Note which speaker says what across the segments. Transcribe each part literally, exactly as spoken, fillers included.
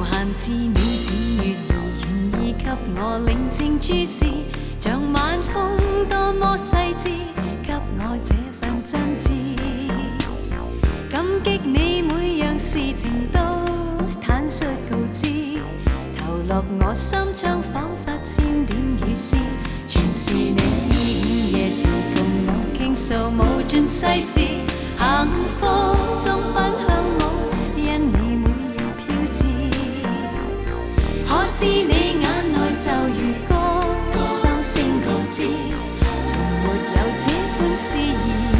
Speaker 1: 限知你只月兒願意給我寧靜注視，像晚風多麼細緻，給我這份真摯。感激你每樣事情都坦率告知，投落我心窗彷彿千點雨絲，全是你午夜時共我傾訴無盡世事，幸福中奔向我，因你每夜飄至。可知你眼內就如歌，收聲告知，從沒有這般詩意。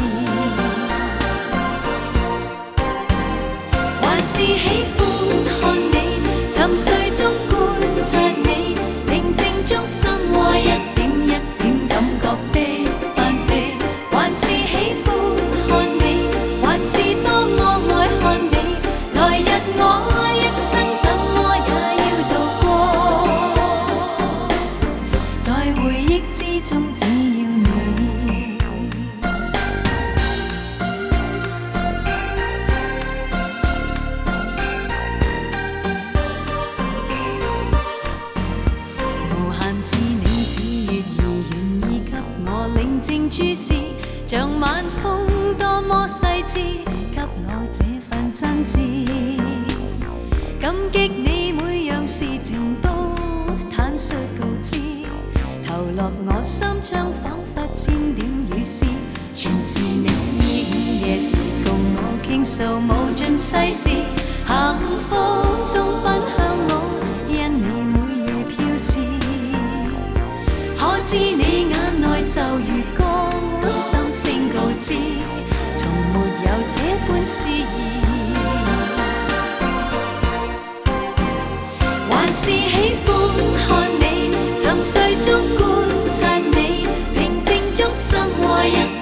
Speaker 1: 還是喜歡看你沉睡中觀察你，寧靜中心窩一點一點感覺的翻飛。還是喜歡看你，還是多麼愛看你，來日我一生怎麼也要度過，在回憶之中只要你。無限知你只月兒願意給我寧靜注視，像晚風多麼細緻，給我這份真摯。感激你每樣事情都坦率告知，投落我心窗彷彿千點雨絲，全是你午夜時共我傾訴無盡世事，幸福中奔向我，因你每夜飄至。可知你眼內就如歌，心聲告知，從沒有這般詩意。還是喜歡看你沉睡中觀察你，平靜中心窩一